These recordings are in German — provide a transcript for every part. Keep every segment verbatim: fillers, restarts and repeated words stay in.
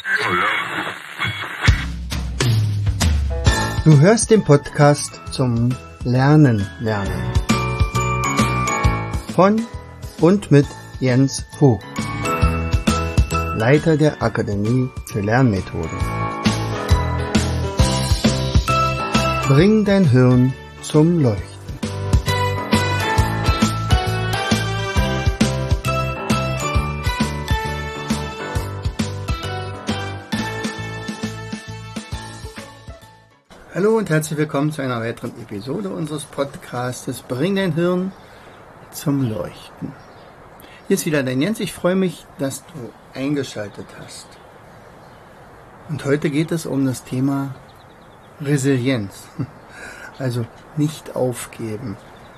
Du hörst den Podcast zum Lernen lernen. Von und mit Jens Vogt, Leiter der Akademie für Lernmethoden. Bring dein Hirn zum Leuchten. Hallo und herzlich willkommen zu einer weiteren Episode unseres Podcastes Bring dein Hirn zum Leuchten. Hier ist wieder dein Jens. Ich freue mich, dass du eingeschaltet hast. Und heute geht es um das Thema Resilienz. Also nicht aufgeben.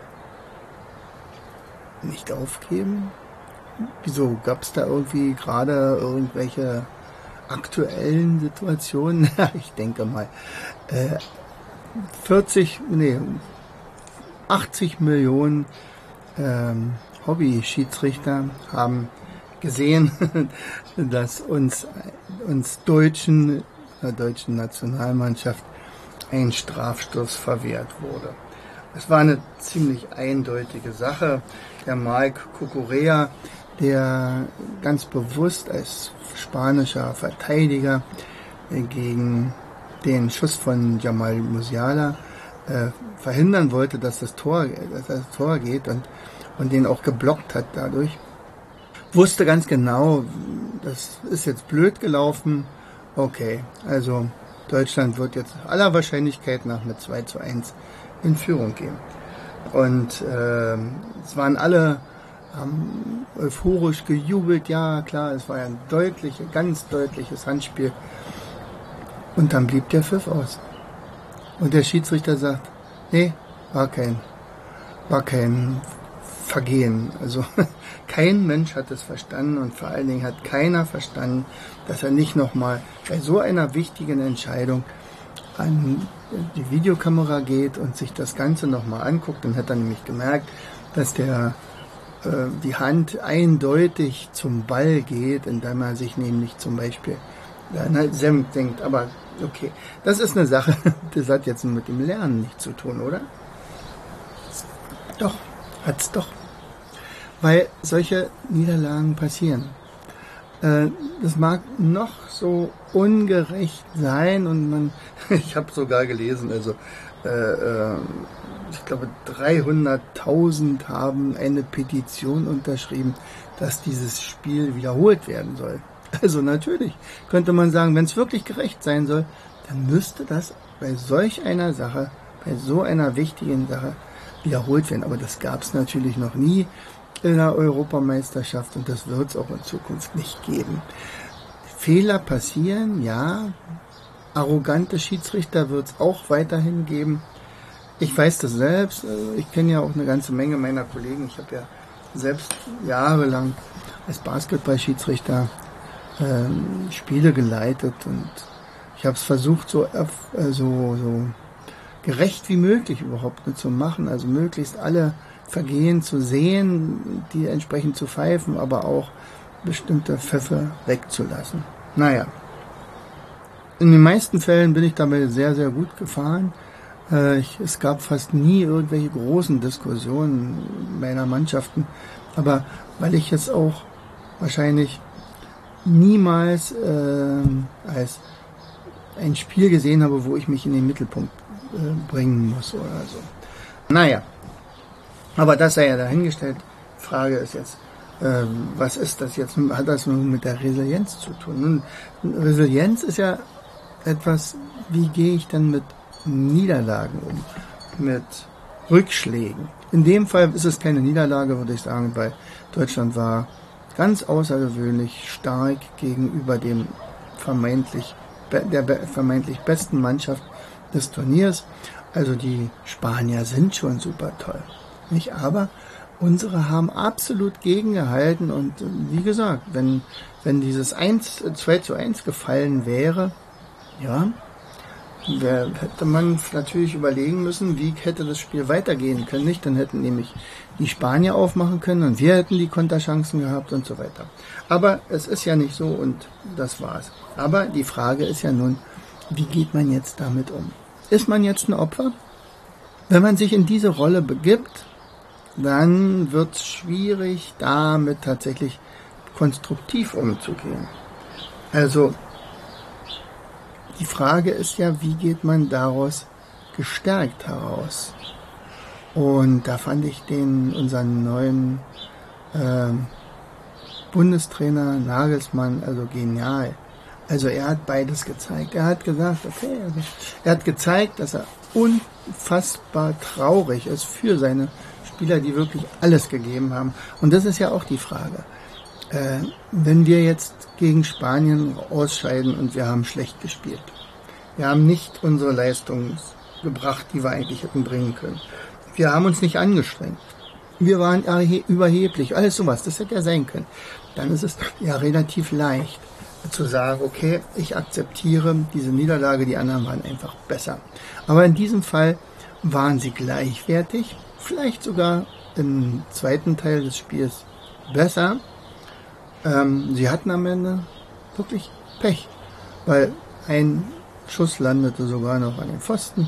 Nicht aufgeben? Wieso? Gab es da irgendwie gerade irgendwelche aktuellen Situationen? Ich denke mal, äh, vierzig, nee, achtzig Millionen ähm, Hobby-Schiedsrichter haben gesehen, dass uns, uns Deutschen, der deutschen Nationalmannschaft, ein Strafstoß verwehrt wurde. Es war eine ziemlich eindeutige Sache. Der Marc Cucurella, der ganz bewusst als spanischer Verteidiger gegen den Schuss von Jamal Musiala äh, verhindern wollte, dass das Tor, dass das Tor geht und, und den auch geblockt hat dadurch, wusste ganz genau, das ist jetzt blöd gelaufen. Okay, also Deutschland wird jetzt aller Wahrscheinlichkeit nach mit zwei zu eins in Führung gehen. Und äh, es waren alle haben euphorisch gejubelt, ja klar, es war ja ein deutliches, ganz deutliches Handspiel. Und dann blieb der Pfiff aus. Und der Schiedsrichter sagt, nee, war kein, war kein Vergehen. Also kein Mensch hat es verstanden und vor allen Dingen hat keiner verstanden, dass er nicht nochmal bei so einer wichtigen Entscheidung an die Videokamera geht und sich das Ganze nochmal anguckt. Dann hat er nämlich gemerkt, dass der die Hand eindeutig zum Ball geht, indem er sich nämlich zum Beispiel senkt. Aber okay, das ist eine Sache, das hat jetzt mit dem Lernen nichts zu tun, oder? Doch, hat's doch. Weil solche Niederlagen passieren. Das mag noch so ungerecht sein und man, ich habe sogar gelesen, also äh, ich glaube dreihunderttausend haben eine Petition unterschrieben, dass dieses Spiel wiederholt werden soll. Also natürlich könnte man sagen, wenn es wirklich gerecht sein soll, dann müsste das bei solch einer Sache, bei so einer wichtigen Sache wiederholt werden. Aber das gab es natürlich noch nie in der Europameisterschaft und das wird es auch in Zukunft nicht geben. Fehler passieren, ja. Arrogante Schiedsrichter wird es auch weiterhin geben. Ich weiß das selbst. Ich kenne ja auch eine ganze Menge meiner Kollegen. Ich habe ja selbst jahrelang als Basketballschiedsrichter ähm, Spiele geleitet und ich habe es versucht, so, äh, so, so gerecht wie möglich überhaupt zu machen. Also möglichst alle Vergehen zu sehen, die entsprechend zu pfeifen, aber auch bestimmte Pfiffe wegzulassen. Naja, in den meisten Fällen bin ich dabei sehr, sehr gut gefahren. Äh, ich, es gab fast nie irgendwelche großen Diskussionen meiner Mannschaften, aber weil ich jetzt auch wahrscheinlich niemals äh, als ein Spiel gesehen habe, wo ich mich in den Mittelpunkt äh, bringen muss oder so. Naja, aber das sei ja dahingestellt. Frage ist jetzt, äh, was ist das jetzt? Hat das nun mit der Resilienz zu tun? Nun, Resilienz ist ja etwas, wie gehe ich dann mit Niederlagen um, mit Rückschlägen. In dem Fall ist es keine Niederlage, würde ich sagen, weil Deutschland war ganz außergewöhnlich stark gegenüber dem vermeintlich der vermeintlich besten Mannschaft des Turniers. Also die Spanier sind schon super toll, nicht? Aber unsere haben absolut gegengehalten und wie gesagt, wenn wenn dieses eins, zwei zu eins gefallen wäre, ja, wer, hätte man natürlich überlegen müssen, wie hätte das Spiel weitergehen können. Nicht, dann hätten nämlich die Spanier aufmachen können und wir hätten die Konterchancen gehabt und so weiter. Aber es ist ja nicht so und das war's. Aber die Frage ist ja nun, wie geht man jetzt damit um? Ist man jetzt ein Opfer? Wenn man sich in diese Rolle begibt, dann wird es schwierig, damit tatsächlich konstruktiv umzugehen. Also die Frage ist ja, wie geht man daraus gestärkt heraus? Und da fand ich den unseren neuen äh, Bundestrainer Nagelsmann also genial. Also er hat beides gezeigt. Er hat gesagt, okay, also er hat gezeigt, dass er unfassbar traurig ist für seine Spieler, die wirklich alles gegeben haben. Und das ist ja auch die Frage. Äh, wenn wir jetzt gegen Spanien ausscheiden und wir haben schlecht gespielt. Wir haben nicht unsere Leistung gebracht, die wir eigentlich hätten bringen können. Wir haben uns nicht angestrengt. Wir waren überheblich, alles sowas, das hätte ja sein können. Dann ist es ja relativ leicht zu sagen, okay, ich akzeptiere diese Niederlage, die anderen waren einfach besser. Aber in diesem Fall waren sie gleichwertig, vielleicht sogar im zweiten Teil des Spiels besser. Ähm, sie hatten am Ende wirklich Pech, weil ein Schuss landete sogar noch an den Pfosten.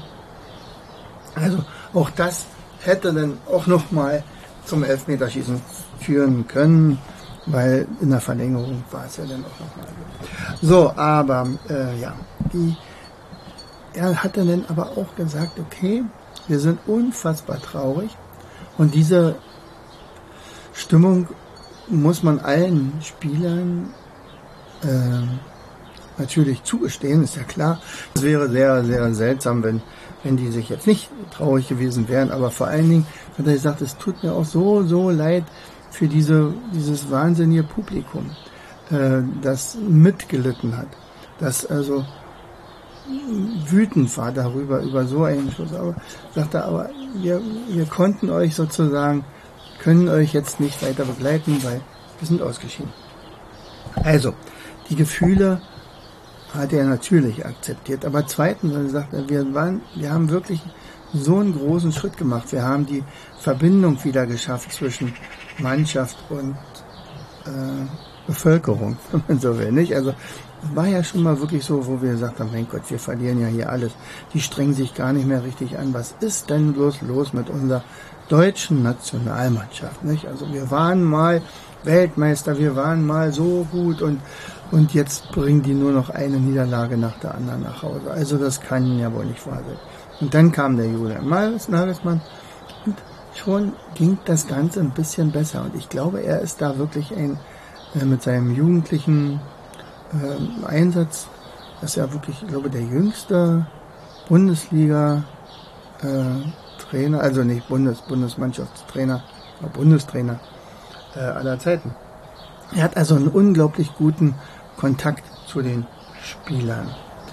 Also auch das hätte dann auch nochmal zum Elfmeterschießen führen können, weil in der Verlängerung war es ja dann auch nochmal. So, aber äh, ja, die, er hatte dann aber auch gesagt, okay, wir sind unfassbar traurig und diese Stimmung muss man allen Spielern äh, natürlich zugestehen, ist ja klar. Es wäre sehr, sehr seltsam, wenn, wenn die sich jetzt nicht traurig gewesen wären, aber vor allen Dingen hat er gesagt, es tut mir auch so, so leid für diese, dieses wahnsinnige Publikum, äh, das mitgelitten hat, das also wütend war darüber, über so einen Schuss. Aber sagt er, aber wir, wir konnten euch sozusagen, können euch jetzt nicht weiter begleiten, weil wir sind ausgeschieden. Also, die Gefühle hat er natürlich akzeptiert. Aber zweitens, er sagt, wir waren, wir haben wirklich so einen großen Schritt gemacht. Wir haben die Verbindung wieder geschafft zwischen Mannschaft und äh, Bevölkerung, wenn man so will, nicht? Also war ja schon mal wirklich so, wo wir gesagt haben, mein Gott, wir verlieren ja hier alles. Die strengen sich gar nicht mehr richtig an. Was ist denn bloß los mit unserer deutschen Nationalmannschaft, nicht? Also wir waren mal Weltmeister, wir waren mal so gut und und jetzt bringen die nur noch eine Niederlage nach der anderen nach Hause. Also das kann ja wohl nicht wahr sein. Und dann kam der Julian Nagelsmann und schon ging das Ganze ein bisschen besser. Und ich glaube, er ist da wirklich ein äh, mit seinem jugendlichen äh, Einsatz, das ist ja wirklich, ich glaube, der jüngste Bundesliga äh, Trainer, also nicht Bundes, Bundesmannschaftstrainer, aber Bundestrainer äh, aller Zeiten. Er hat also einen unglaublich guten Kontakt zu den Spielern.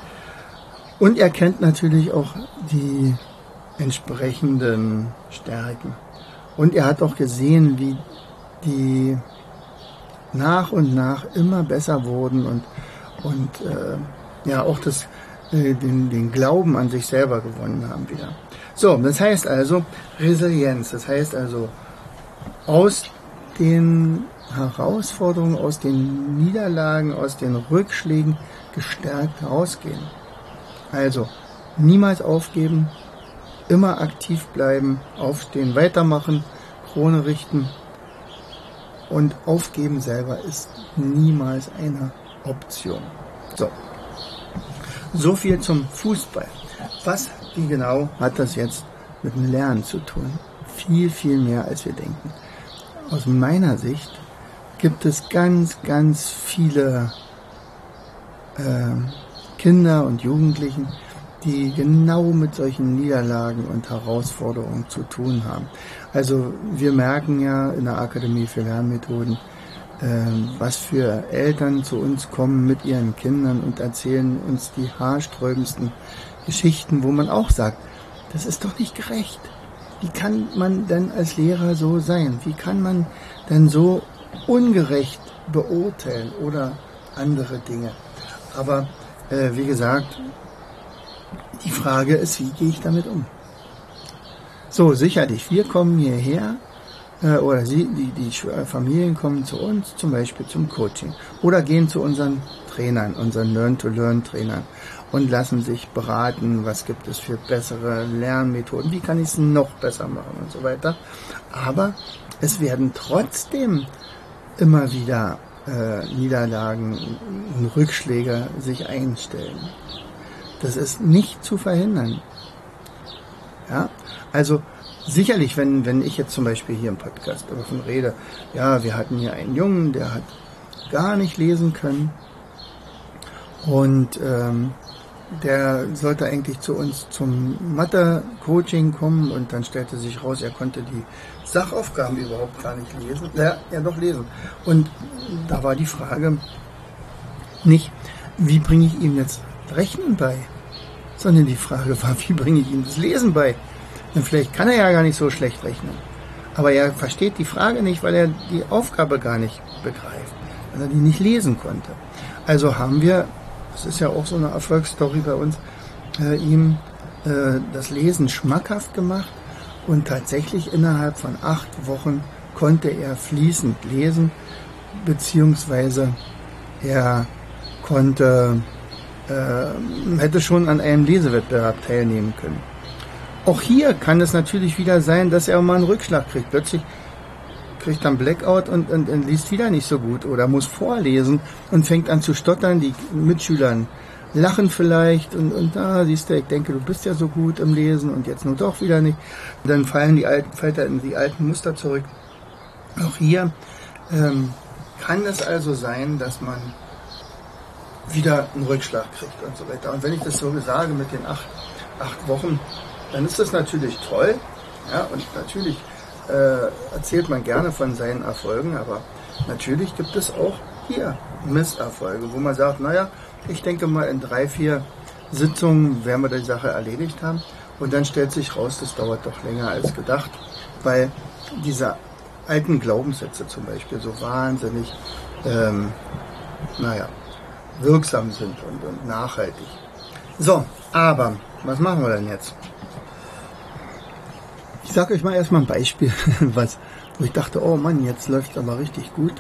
Und er kennt natürlich auch die entsprechenden Stärken. Und er hat auch gesehen, wie die nach und nach immer besser wurden und, und äh, ja auch das, äh, den, den Glauben an sich selber gewonnen haben wieder. So, das heißt also Resilienz, das heißt also aus den Herausforderungen, aus den Niederlagen, aus den Rückschlägen gestärkt rausgehen. Also niemals aufgeben, immer aktiv bleiben, aufstehen, weitermachen, Krone richten und aufgeben selber ist niemals eine Option. So, so viel zum Fußball. Was, wie genau, hat das jetzt mit dem Lernen zu tun? Viel, viel mehr, als wir denken. Aus meiner Sicht gibt es ganz, ganz viele äh, Kinder und Jugendlichen, die genau mit solchen Niederlagen und Herausforderungen zu tun haben. Also wir merken ja in der Akademie für Lernmethoden, äh, was für Eltern zu uns kommen mit ihren Kindern und erzählen uns die haarsträubendsten Geschichten, wo man auch sagt, das ist doch nicht gerecht. Wie kann man denn als Lehrer so sein? Wie kann man denn so ungerecht beurteilen oder andere Dinge? Aber äh, wie gesagt, Die Frage ist, wie gehe ich damit um? So, sicherlich, wir kommen hierher, äh, oder sie, die, die Familien kommen zu uns, zum Beispiel zum Coaching, oder gehen zu unseren Trainern, unseren Learn-to-Learn-Trainern und lassen sich beraten, was gibt es für bessere Lernmethoden, wie kann ich es noch besser machen und so weiter. Aber es werden trotzdem immer wieder äh, Niederlagen und Rückschläge sich einstellen. Das ist nicht zu verhindern. Ja, also sicherlich, wenn, wenn ich jetzt zum Beispiel hier im Podcast davon rede, ja, wir hatten hier einen Jungen, der hat gar nicht lesen können und ähm, der sollte eigentlich zu uns zum Mathe-Coaching kommen und dann stellte sich raus, er konnte die Sachaufgaben überhaupt gar nicht lesen. Ja, ja doch lesen. Und da war die Frage nicht, wie bringe ich ihm jetzt Rechnen bei, sondern die Frage war, wie bringe ich ihm das Lesen bei? Denn vielleicht kann er ja gar nicht so schlecht rechnen. Aber er versteht die Frage nicht, weil er die Aufgabe gar nicht begreift, weil er die nicht lesen konnte. Also haben wir, das ist ja auch so eine Erfolgsstory bei uns, äh, ihm äh, das Lesen schmackhaft gemacht und tatsächlich innerhalb von acht Wochen konnte er fließend lesen, beziehungsweise er konnte, äh, hätte schon an einem Lesewettbewerb teilnehmen können. Auch hier kann es natürlich wieder sein, dass er mal einen Rückschlag kriegt. Plötzlich kriegt er einen Blackout und, und, und liest wieder nicht so gut oder muss vorlesen und fängt an zu stottern. Die Mitschüler lachen vielleicht und, und da ah, siehst du, ich denke, du bist ja so gut im Lesen und jetzt nur doch wieder nicht. Und dann fallen die alten, fällt er in die alten Muster zurück. Auch hier ähm, kann es also sein, dass man wieder einen Rückschlag kriegt und so weiter. Und wenn ich das so sage mit den acht, acht Wochen, dann ist das natürlich toll, ja, und natürlich äh, erzählt man gerne von seinen Erfolgen, aber natürlich gibt es auch hier Misserfolge, wo man sagt, naja, ich denke mal in drei, vier Sitzungen werden wir die Sache erledigt haben und dann stellt sich raus, das dauert doch länger als gedacht, weil diese alten Glaubenssätze zum Beispiel so wahnsinnig, ähm, naja, wirksam sind und, und nachhaltig. So, aber was machen wir denn jetzt? Ich sage euch mal erstmal ein Beispiel, was, wo ich dachte, oh Mann, jetzt läuft es aber richtig gut.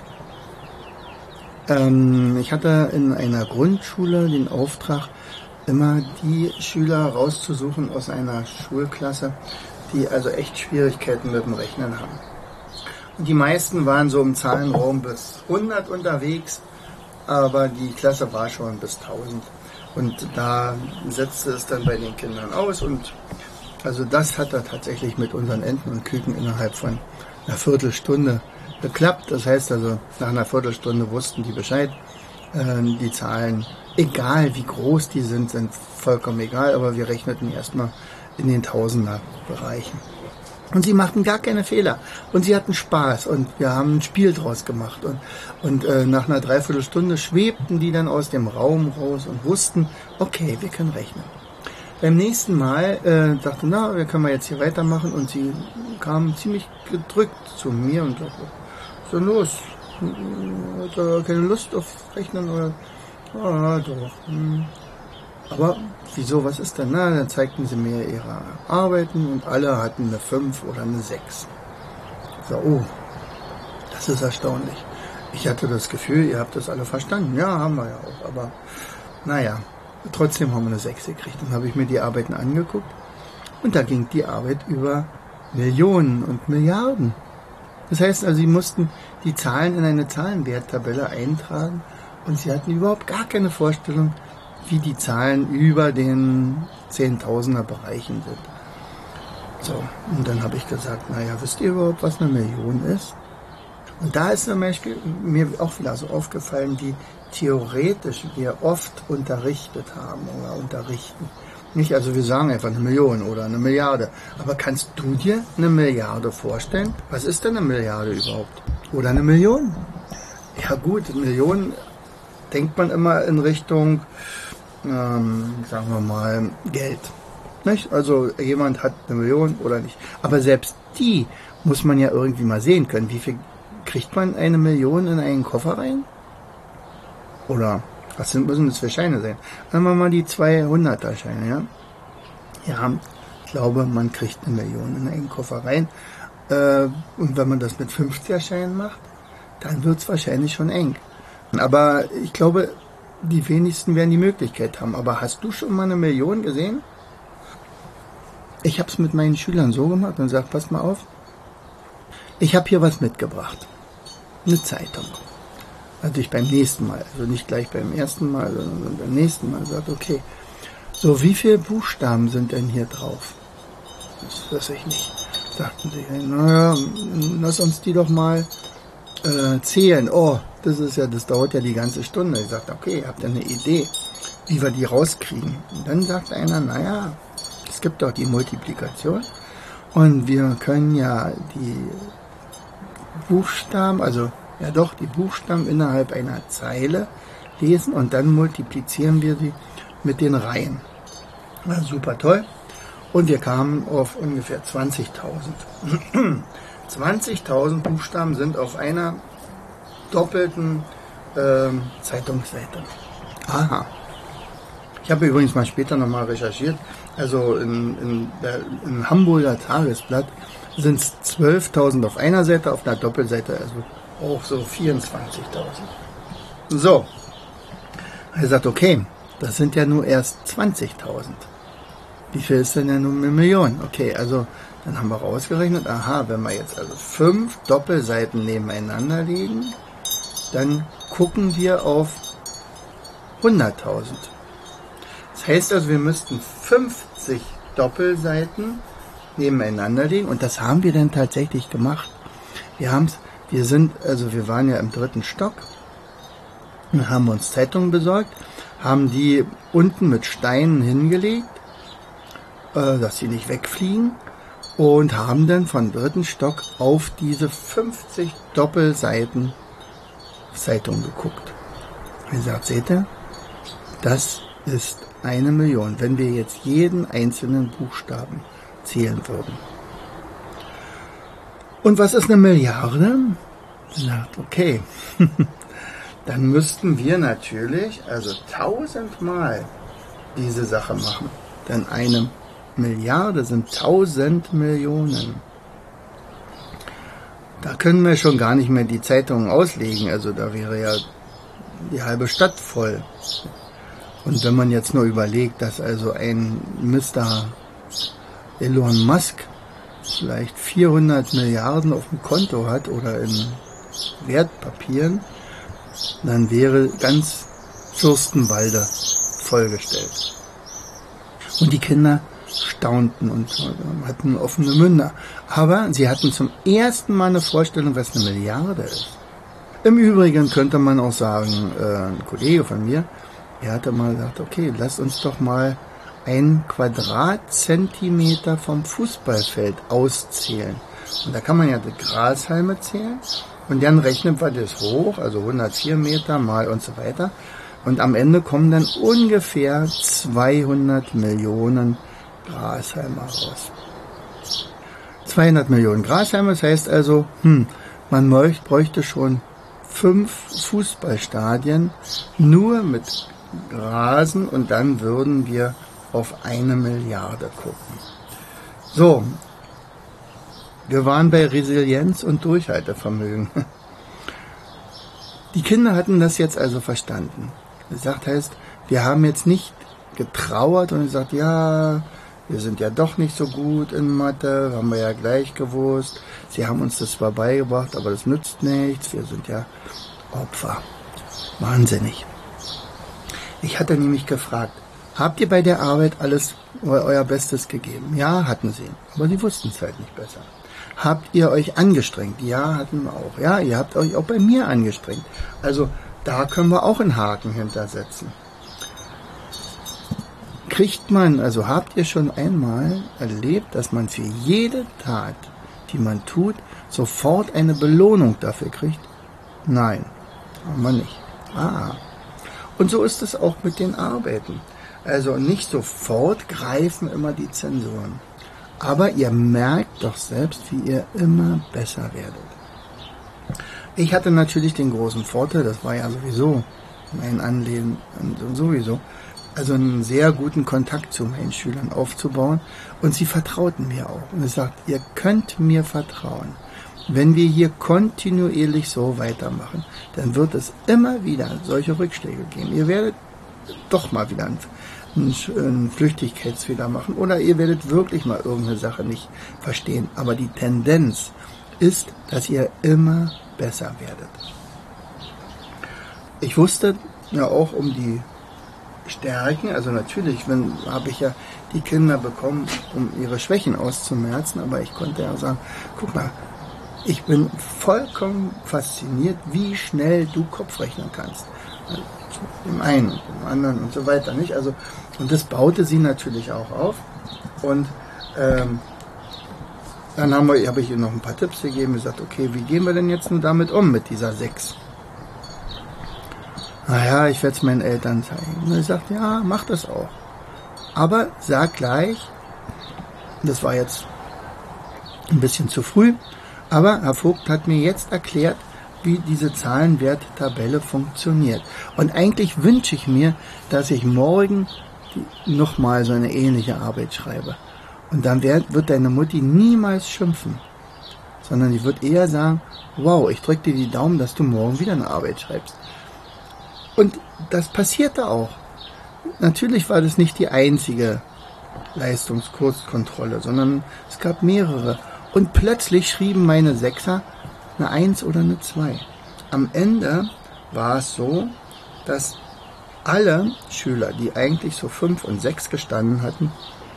Ähm, ich hatte in einer Grundschule den Auftrag, immer die Schüler rauszusuchen aus einer Schulklasse, die also echt Schwierigkeiten mit dem Rechnen haben. Und die meisten waren so im Zahlenraum bis hundert unterwegs, aber die Klasse war schon bis tausend. Und da setzte es dann bei den Kindern aus und also das hat da tatsächlich mit unseren Enten und Küken innerhalb von einer Viertelstunde geklappt. Das heißt also, nach einer Viertelstunde wussten die Bescheid. Ähm, die Zahlen, egal wie groß die sind, sind vollkommen egal, aber wir rechneten erstmal in den Tausender-Bereichen. Und sie machten gar keine Fehler. Und sie hatten Spaß und wir haben ein Spiel draus gemacht. Und, und äh, nach einer Dreiviertelstunde schwebten die dann aus dem Raum raus und wussten, okay, wir können rechnen. Beim nächsten Mal äh, dachte, na, wir können wir jetzt hier weitermachen und sie kamen ziemlich gedrückt zu mir und sagte, so los, hat er keine Lust auf Rechnen oder, ah, doch. Hm. Aber wieso, was ist denn? Na, dann zeigten sie mir ihre Arbeiten und alle hatten eine fünf oder eine sechs. Ich sag, oh, das ist erstaunlich. Ich hatte das Gefühl, ihr habt das alle verstanden. Ja, haben wir ja auch, aber naja. Trotzdem haben wir eine sechs gekriegt. Dann habe ich mir die Arbeiten angeguckt und da ging die Arbeit über Millionen und Milliarden. Das heißt also, sie mussten die Zahlen in eine Zahlenwerttabelle eintragen und sie hatten überhaupt gar keine Vorstellung, wie die Zahlen über den Zehntausender Bereichen sind. So, und dann habe ich gesagt, naja, wisst ihr überhaupt, was eine Million ist? Und da ist zum Beispiel mir auch wieder so aufgefallen, wie theoretisch wir oft unterrichtet haben oder unterrichten. Nicht, also wir sagen einfach eine Million oder eine Milliarde. Aber kannst du dir eine Milliarde vorstellen? Was ist denn eine Milliarde überhaupt? Oder eine Million? Ja gut, eine Million denkt man immer in Richtung, ähm, sagen wir mal, Geld. Nicht? Also jemand hat eine Million oder nicht. Aber selbst die muss man ja irgendwie mal sehen können. Wie viel kriegt man eine Million in einen Koffer rein? Oder was sind, müssen das für Scheine sein? Nehmen wir mal die zweihunderter Scheine, ja? Ja, ich glaube, man kriegt eine Million in einen Koffer rein. Äh, und wenn man das mit fünfziger-Scheinen macht, dann wird es wahrscheinlich schon eng. Aber ich glaube, die wenigsten werden die Möglichkeit haben. Aber hast du schon mal eine Million gesehen? Ich habe es mit meinen Schülern so gemacht und gesagt, passt mal auf, ich habe hier was mitgebracht. Eine Zeitung. Also ich beim nächsten Mal, also nicht gleich beim ersten Mal, sondern beim nächsten Mal sagt, okay, so wie viele Buchstaben sind denn hier drauf? Das weiß ich nicht. Sagten sie, naja, lass uns die doch mal äh, zählen. Oh, das ist ja, das dauert ja die ganze Stunde. Ich sagte, okay, habt ihr eine Idee, wie wir die rauskriegen? Und dann sagt einer, naja, es gibt doch die Multiplikation und wir können ja die Buchstaben, also ja doch, die Buchstaben innerhalb einer Zeile lesen und dann multiplizieren wir sie mit den Reihen. Ja, super toll. Und wir kamen auf ungefähr zwanzigtausend. zwanzigtausend Buchstaben sind auf einer doppelten äh, Zeitungsseite. Aha. Ich habe übrigens mal später nochmal recherchiert. Also in, in der im Hamburger Tagesblatt sind es zwölftausend auf einer Seite, auf einer Doppelseite, also auch so vierundzwanzigtausend. So. Er sagt, okay, das sind ja nur erst zwanzigtausend. Wie viel ist denn ja nun eine Million? Okay, also dann haben wir rausgerechnet, aha, wenn wir jetzt also fünf Doppelseiten nebeneinander legen, dann gucken wir auf hunderttausend. Das heißt also, wir müssten fünfzig Doppelseiten nebeneinander legen und das haben wir dann tatsächlich gemacht. Wir haben's, wir sind, also wir waren ja im dritten Stock und haben uns Zeitungen besorgt, haben die unten mit Steinen hingelegt, äh, dass sie nicht wegfliegen und haben dann vom dritten Stock auf diese fünfzig Doppelseiten Zeitung geguckt. Wie gesagt, seht ihr, das ist eine Million, wenn wir jetzt jeden einzelnen Buchstaben zählen würden. Und was ist eine Milliarde? Sagt, okay, dann müssten wir natürlich also tausendmal diese Sache machen. Denn eine Milliarde sind tausend Millionen. Da können wir schon gar nicht mehr die Zeitungen auslegen. Also da wäre ja die halbe Stadt voll. Und wenn man jetzt nur überlegt, dass also ein Mister Elon Musk vielleicht vierhundert Milliarden auf dem Konto hat oder in Wertpapieren, dann wäre ganz Fürstenwalde vollgestellt. Und die Kinder staunten und hatten offene Münder. Aber sie hatten zum ersten Mal eine Vorstellung, was eine Milliarde ist. Im Übrigen könnte man auch sagen, äh, ein Kollege von mir, er hatte mal gesagt, okay, lasst uns doch mal ein Quadratzentimeter vom Fußballfeld auszählen. Und da kann man ja die Grashalme zählen und dann rechnen wir das hoch, also hundertvier Meter mal und so weiter. Und am Ende kommen dann ungefähr zweihundert Millionen Grashalme raus. zweihundert Millionen Grashalme, das heißt also, hm, man bräuchte schon fünf Fußballstadien nur mit Grasen und dann würden wir auf eine Milliarde gucken. So, wir waren bei Resilienz und Durchhaltevermögen. Die Kinder hatten das jetzt also verstanden. Das heißt, wir haben jetzt nicht getrauert und gesagt, ja, wir sind ja doch nicht so gut in Mathe, haben wir ja gleich gewusst. Sie haben uns das zwar beigebracht, aber das nützt nichts, wir sind ja Opfer. Wahnsinnig. Ich hatte nämlich gefragt, habt ihr bei der Arbeit alles euer Bestes gegeben? Ja, hatten sie. Aber sie wussten es halt nicht besser. Habt ihr euch angestrengt? Ja, hatten wir auch. Ja, ihr habt euch auch bei mir angestrengt. Also da können wir auch einen Haken hintersetzen. Kriegt man, also habt ihr schon einmal erlebt, dass man für jede Tat, die man tut, sofort eine Belohnung dafür kriegt? Nein, haben wir nicht. Ah. Und so ist es auch mit den Arbeiten. Also nicht sofort greifen immer die Zensoren. Aber ihr merkt doch selbst, wie ihr immer besser werdet. Ich hatte natürlich den großen Vorteil, das war ja sowieso mein Anleben sowieso, also einen sehr guten Kontakt zu meinen Schülern aufzubauen. Und sie vertrauten mir auch. Und es sagt, ihr könnt mir vertrauen. Wenn wir hier kontinuierlich so weitermachen, dann wird es immer wieder solche Rückschläge geben. Ihr werdet doch mal wieder einen, einen Flüchtigkeitsfehler machen oder ihr werdet wirklich mal irgendeine Sache nicht verstehen. Aber die Tendenz ist, dass ihr immer besser werdet. Ich wusste ja auch um die Stärken, also natürlich habe ich ja die Kinder bekommen, um ihre Schwächen auszumerzen, aber ich konnte ja sagen, guck mal, ich bin vollkommen fasziniert, wie schnell du Kopf rechnen kannst. Also dem einen und dem anderen und so weiter, nicht? Also, und das baute sie natürlich auch auf. Und ähm, dann haben wir, habe ich ihr noch ein paar Tipps gegeben, gesagt, okay, wie gehen wir denn jetzt nun damit um, mit dieser sechs? Naja, ich werde es meinen Eltern zeigen. Und er sagt, ja, mach das auch. Aber sag gleich, das war jetzt ein bisschen zu früh, aber Herr Vogt hat mir jetzt erklärt, wie diese Zahlenwerttabelle funktioniert. Und eigentlich wünsche ich mir, dass ich morgen nochmal so eine ähnliche Arbeit schreibe. Und dann wird deine Mutti niemals schimpfen, sondern die wird eher sagen, wow, ich drücke dir die Daumen, dass du morgen wieder eine Arbeit schreibst. Und das passierte auch. Natürlich war das nicht die einzige Leistungskurskontrolle, sondern es gab mehrere. Und plötzlich schrieben meine Sechser eine eins oder eine zwei. Am Ende war es so, dass alle Schüler, die eigentlich so fünf und sechs gestanden hatten,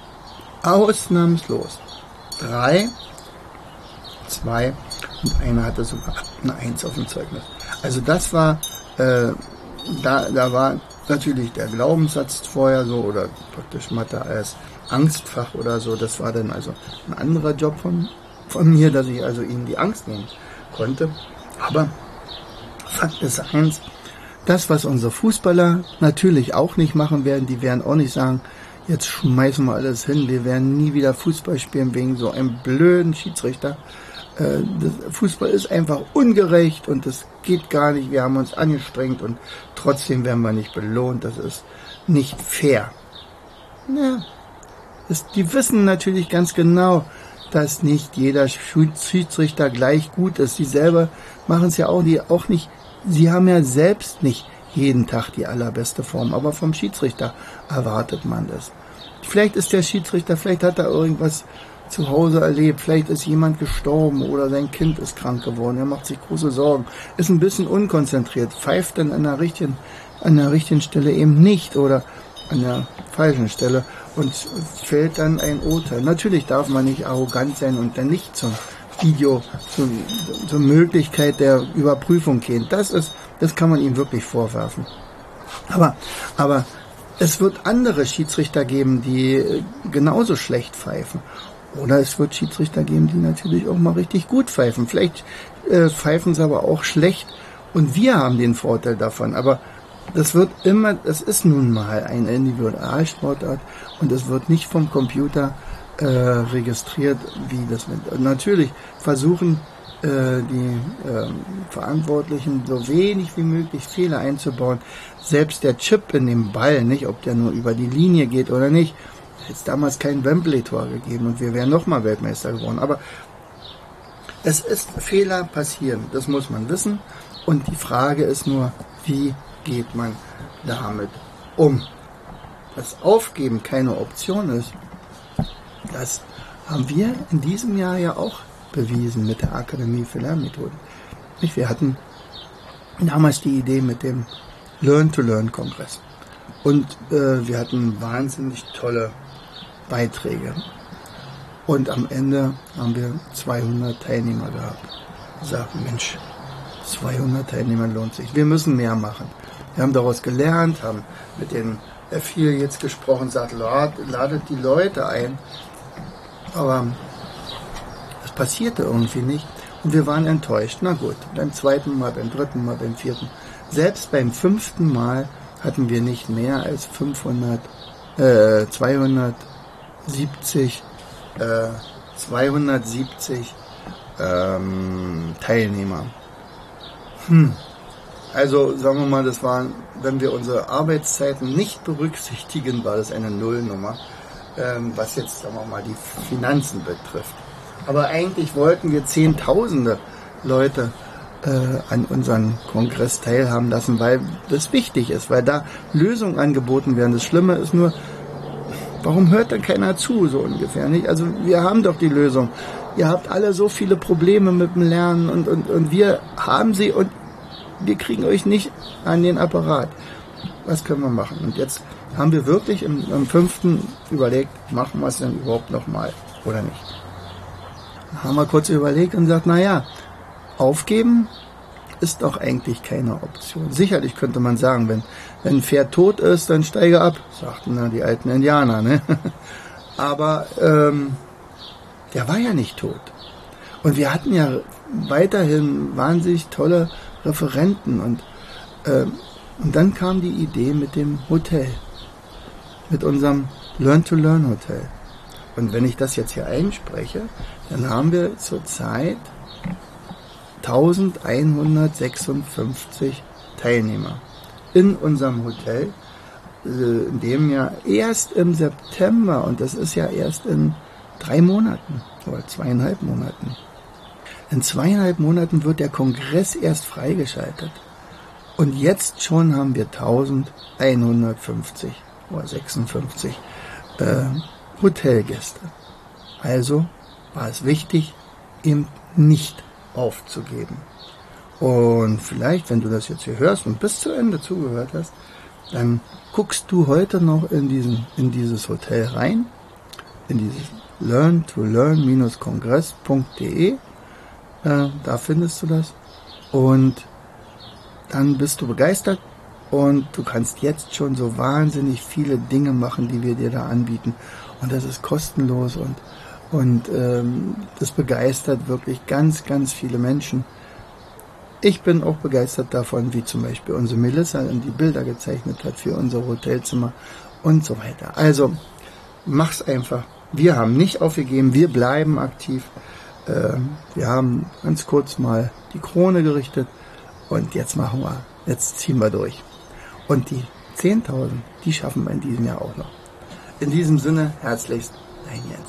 ausnahmslos drei, zwei und einer hatte sogar eine eins auf dem Zeugnis. Also das war, äh, da, da war natürlich der Glaubenssatz vorher so oder praktisch Mathe als Angstfach oder so. Das war dann also ein anderer Job von, von mir, dass ich also ihnen die Angst nehmen konnte. Aber Fakt ist eins, das, was unsere Fußballer natürlich auch nicht machen werden, die werden auch nicht sagen, jetzt schmeißen wir alles hin, wir werden nie wieder Fußball spielen wegen so einem blöden Schiedsrichter. Äh, das Fußball ist einfach ungerecht und das geht gar nicht, wir haben uns angestrengt und trotzdem werden wir nicht belohnt, das ist nicht fair. Ja, das, die wissen natürlich ganz genau, dass nicht jeder Schiedsrichter gleich gut ist. Sie selber machen es ja auch, die auch nicht, sie haben ja selbst nicht jeden Tag die allerbeste Form, aber vom Schiedsrichter erwartet man das. Vielleicht ist der Schiedsrichter, vielleicht hat er irgendwas zu Hause erlebt, vielleicht ist jemand gestorben oder sein Kind ist krank geworden, er macht sich große Sorgen, ist ein bisschen unkonzentriert, pfeift dann an der richtigen, an der richtigen Stelle eben nicht oder an der falschen Stelle und fällt dann ein Urteil. Natürlich darf man nicht arrogant sein und dann nicht zum Video, zum, zur Möglichkeit der Überprüfung gehen. Das ist, das kann man ihm wirklich vorwerfen. Aber, aber es wird andere Schiedsrichter geben, die genauso schlecht pfeifen. Oder es wird Schiedsrichter geben, die natürlich auch mal richtig gut pfeifen. Vielleicht äh, pfeifen sie aber auch schlecht und wir haben den Vorteil davon. Aber das wird immer, es ist nun mal eine Individualsportart und es wird nicht vom Computer äh, registriert, wie das mit. Natürlich versuchen äh, die äh, Verantwortlichen so wenig wie möglich Fehler einzubauen. Selbst der Chip in dem Ball, nicht, ob der nur über die Linie geht oder nicht, hätte es damals kein Wembley-Tor gegeben und wir wären nochmal Weltmeister geworden. Aber es ist Fehler passieren, das muss man wissen. Und die Frage ist nur, wie geht man damit um? Dass Aufgeben keine Option ist, das haben wir in diesem Jahr ja auch bewiesen mit der Akademie für Lernmethoden. Wir hatten damals die Idee mit dem Learn-to-Learn-Kongress und äh, wir hatten wahnsinnig tolle Beiträge und am Ende haben wir zweihundert Teilnehmer gehabt. Ich sage, Mensch, zweihundert Teilnehmer lohnt sich. Wir müssen mehr machen. Wir haben daraus gelernt, haben mit den F vier jetzt gesprochen, sagt, ladet die Leute ein. Aber das passierte irgendwie nicht und wir waren enttäuscht. Na gut, beim zweiten Mal, beim dritten Mal, beim vierten. Selbst beim fünften Mal hatten wir nicht mehr als fünfhundert, äh, zweihundertsiebzig, äh, zweihundertsiebzig ähm, Teilnehmer. Hm. Also sagen wir mal, das waren, wenn wir unsere Arbeitszeiten nicht berücksichtigen, war das eine Nullnummer, ähm, was jetzt, sagen wir mal, die Finanzen betrifft. Aber eigentlich wollten wir Zehntausende Leute äh, an unserem Kongress teilhaben lassen, weil das wichtig ist, weil da Lösungen angeboten werden. Das Schlimme ist nur, warum hört dann keiner zu, so ungefähr, nicht? Also wir haben doch die Lösung. Ihr habt alle so viele Probleme mit dem Lernen und, und, und wir haben sie und wir kriegen euch nicht an den Apparat. Was können wir machen? Und jetzt haben wir wirklich im, im fünften überlegt, machen wir es denn überhaupt nochmal oder nicht? Haben wir kurz überlegt und gesagt, naja, aufgeben ist doch eigentlich keine Option. Sicherlich könnte man sagen, wenn, wenn ein Pferd tot ist, dann steige ab, sagten ja die alten Indianer, ne? Aber ähm, der war ja nicht tot. Und wir hatten ja weiterhin wahnsinnig tolle Referenten und, ähm, und dann kam die Idee mit dem Hotel, mit unserem Learn-to-Learn-Hotel. Und wenn ich das jetzt hier einspreche, dann haben wir zurzeit eintausendeinhundertsechsundfünfzig Teilnehmer in unserem Hotel, in dem ja erst im September, und das ist ja erst in drei Monaten oder zweieinhalb Monaten, in zweieinhalb Monaten wird der Kongress erst freigeschaltet. Und jetzt schon haben wir eintausendeinhundertfünfzig oder sechsundfünfzig äh, Hotelgäste. Also war es wichtig, eben nicht aufzugeben. Und vielleicht, wenn du das jetzt hier hörst und bis zu Ende zugehört hast, dann guckst du heute noch in diesen, in dieses Hotel rein, in dieses learn to learn kongress punkt de. Äh, da findest du das. Und dann bist du begeistert und du kannst jetzt schon so wahnsinnig viele Dinge machen, die wir dir da anbieten. Und das ist kostenlos und, und ähm, das begeistert wirklich ganz, ganz viele Menschen. Ich bin auch begeistert davon, wie zum Beispiel unsere Melissa die Bilder gezeichnet hat für unser Hotelzimmer und so weiter. Also mach's einfach. Wir haben nicht aufgegeben, wir bleiben aktiv. Äh, wir haben ganz kurz mal die Krone gerichtet und jetzt machen wir, jetzt ziehen wir durch. Und die zehntausend, die schaffen wir in diesem Jahr auch noch. In diesem Sinne, herzlichst, dein Jens.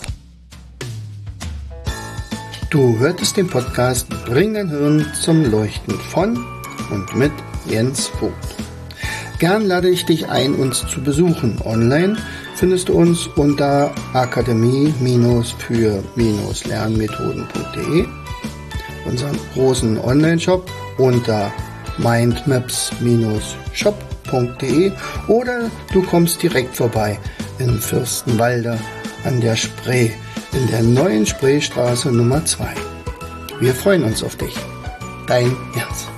Du hörtest den Podcast Bring dein Hirn zum Leuchten von und mit Jens Vogt. Gern lade ich dich ein, uns zu besuchen. Online findest du uns unter akademie für lernmethoden punkt de, unseren großen Online-Shop unter mindmaps shop punkt de oder du kommst direkt vorbei in Fürstenwalde an der Spree, in der neuen Spreestraße Nummer zwei. Wir freuen uns auf dich. Dein Jens.